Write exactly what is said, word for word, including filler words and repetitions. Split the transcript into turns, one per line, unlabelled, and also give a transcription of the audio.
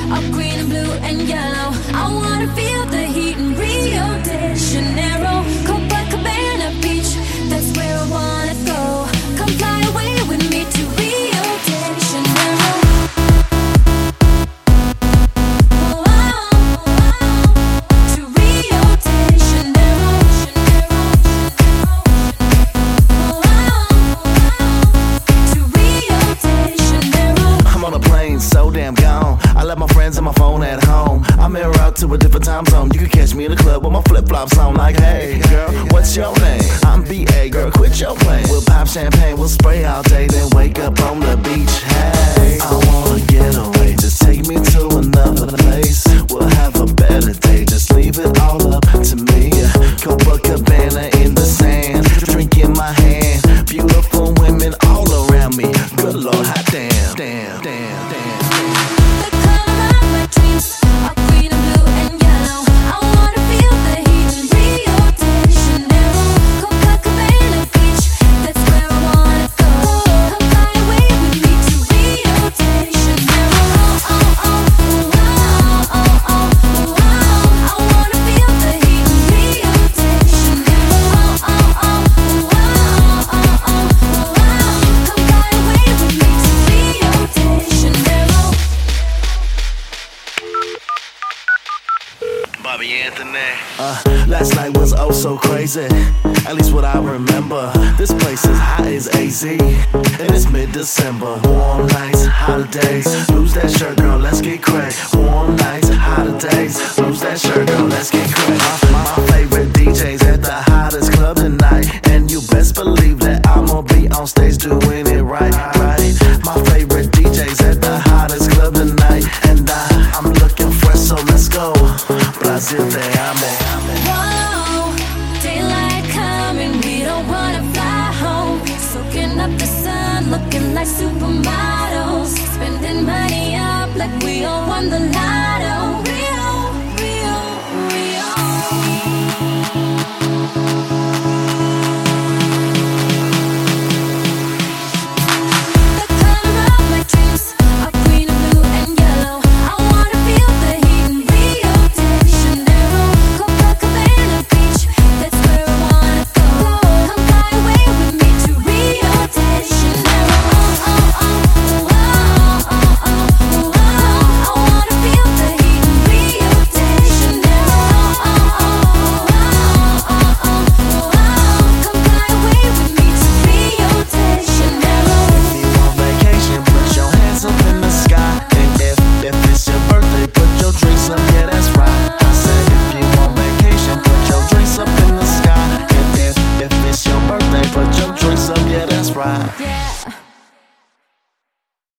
of green and blue and yellow. I wanna feel the heat in Rio de Janeiro, Copacabana Beach, that's where I wanna go. Come fly away with me to Rio de Janeiro. Oh, oh, oh, to Rio de Janeiro. Oh, oh, to Rio de Janeiro.
I'm on a plane, so damn gone. I left my friends and my phone at home. I mirror out to a different time zone. You can catch me in the club with my flip-flops on. Like, hey, girl, what's your name? I'm B A, girl, quit your playing. We'll pop champagne, we'll spray all day, then wake up on the beach. Hey, I wanna get away, just take me to another place. We'll have a better day, just leave it all up to me. Copacabana in the sand, drink in my hand, beautiful women all around me. Good Lord, hot damn, damn, damn, damn.
The color of my dreams are green and blue and yellow. I wanna feel the heat in Rio de Janeiro, Copacabana Beach, that's where I wanna go. Come fly away with me to Rio de Janeiro. Oh, oh, oh, oh, oh, oh, oh. I wanna feel the heat in Rio de Janeiro. Oh, oh, oh, oh, oh, oh, oh. Come fly away with me to Rio de Janeiro.
Bobby Anthony. Uh, last night was oh so crazy. At least what I remember. This place is hot as A Z, and it's mid-December. Warm nights, hotter days. Lose that shirt, girl, let's get cracked. Warm nights, hotter days. Lose that shirt, girl, let's get cracked. My, my favorite D Js at the hottest club tonight, and you best believe that I'ma be on stage doing it right, right. My favorite D Js at the hottest club tonight, and I, I'm looking fresh, so let's go. Brazil, te amo.
Whoa, daylight coming, we don't wanna fly home. Soaking up the sun, looking like supermodels. Spending money up like we all won the lotto. Rio, Rio, Rio. The color of my dreams are green and blue and yellow. I wanna feel the heat in Rio de Janeiro, Copacabana Beach, that's where I wanna go. Come fly away with me to Rio de Janeiro. Oh, oh, oh, oh, oh, oh, oh. I wanna feel the heat in Rio de Janeiro. Oh, oh, oh, oh, oh, oh. Come fly away with me to Rio de Janeiro.
If you on vacation, put your hands up in the sky. And if, if it's your birthday, put your drinks up, yeah, that's right. I said if you on vacation, put your drinks up in the sky. And if, if it's your birthday, put your drinks up, yeah, that's right.
Yeah.